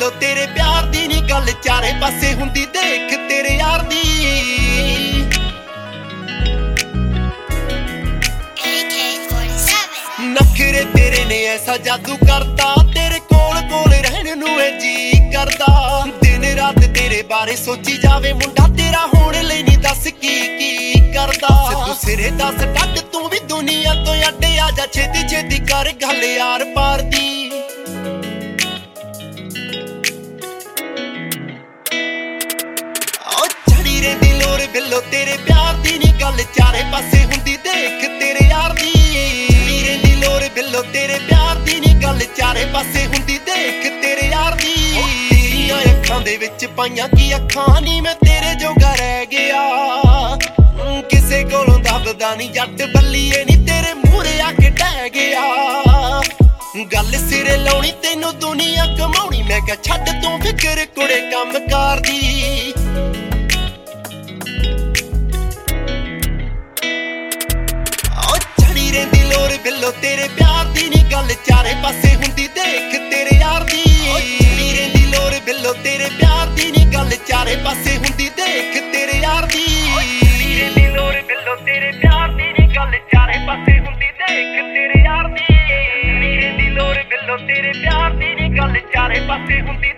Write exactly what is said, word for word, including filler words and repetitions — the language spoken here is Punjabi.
ਬਿੱਲੋ ਤੇਰੇ ਪਿਆਰ ਦੀ ਨੀ ਗੱਲ ਚਾਰੇ ਪਾਸੇ ਹੁੰਦੀ ਦੇਖ ਤੇਰੇ ਯਾਰ ਦੀ ਨਖਰੇ ਤੇਰੇ ਨੇ ਐਸਾ ਜਾਦੂ ਕਰਦਾ ਤੇਰੇ ਕੋਲ ਕੋਲ ਰਹਿਣ ਨੂੰ ਏ ਜੀ ਕਰਦਾ ਦਿਨ ਰਾਤ ਤੇਰੇ ਬਾਰੇ ਸੋਚੀ ਜਾਵੇ ਮੁੰਡਾ ਤੇਰਾ ਹੋਣ ਲਈ ਨਹੀਂ ਦੱਸ ਕੀ ਕੀ ਕਰਦਾ ਤੂੰ ਸਿਰੇ ਦੱਸ ਡੱਡ ਤੂੰ ਵੀ ਦੁਨੀਆ ਤੋਂ ਅੱਡ ਆ ਜਾ ਛੇਤੀ ਛੇਤੀ ਕਰ ਗੱਲ ਯਾਰ ਪਾਰ ਦੀ ਓ ਛੜੀ ਰਹਿੰਦੀ ਲੋਰ ਬਿੱਲੋ ਤੇਰੇ ਪਿਆਰ ਦੀ ਨੀ ਗੱਲ ਚਾਰੇ ਪਾਸੇ ਹੁੰਦੀ ਦੇਖ ਤੇਰੇ ਯਾਰ ਦੀ ਬਿੱਲੋ ਤੇਰੇ ਪਿਆਰ ਦੀ ਨੀ ਗੱਲ ਚਾਰੇ ਪਾਸੇ ਹੁੰਦੀ ਦੇਖ ਤੇਰੇ ਯਾਰ ਦੀ ਤੇਰੀਆਂ ਅੱਖਾਂ ਦੇ ਵਿੱਚ ਪਾਈਆਂ ਕੀ ਅੱਖਾਂ ਨੀ ਮੈਂ ਤੇਰੇ ਜੋਗਾ ਰਹਿ ਗਿਆ ਕਿਸੇ ਕੋਲੋਂ ਦੱਬਦਾ ਨੀ ਜੱਟ ਬੱਲੀਏ ਨੀ ਤੇਰੇ ਮੂਹਰੇ ਆ ਕੇ ਡਹਿ ਗਿਆ ਗੱਲ ਸਿਰੇ ਲਾਉਣੀ ਤੈਨੂੰ ਦੁਨੀਆ ਕਮਾਉਣੀ ਮੈਂ ਕਿਹਾ ਛੱਡ ਤੂੰ ਫਿਕਰ ਕੁੜੇ ਕੰਮ ਕਰਦੀ ਰਹਿੰਦੀ ਲੋਰ ਬਿੱਲੋ ਤੇਰੇ ਪਿਆਰ ਦੀ ਨੀ ਗੱਲ ਚਾਰੇ ਪਾਸੇ ਹੁੰਦੀ ਦੇਖ ਤੇਰੇ ਯਾਰ ਦੀ ਛੜੀ ਰਹਿੰਦੀ ਲੋਰ ਬਿੱਲੋ ਤੇਰੇ ਪਿਆਰ ਦੀ ਨੀ ਗੱਲ ਚਾਰੇ ਪਾਸੇ ਹੁੰਦੀ ਦੇਖ ਤੇਰੇ ਯਾਰ ਦੀ ਛੜੀ ਰਹਿੰਦੀ ਲੋਰ ਬਿੱਲੋ ਤੇਰੇ ਪਿਆਰ ਦੀ ਨੀ ਗੱਲ ਚਾਰੇ ਪਾਸੇ ਹੁੰਦੀ ਦੇਖ ਤੇਰੇ ਯਾਰ ਦੀ ਛੜੀ ਰਹਿੰਦੀ ਲੋਰ ਬਿੱਲੋ ਤੇਰੇ ਪਿਆਰ ਦੀ ਨੀ ਗੱਲ ਚਾਰੇ ਪਾਸੇ ਹੁੰਦੀ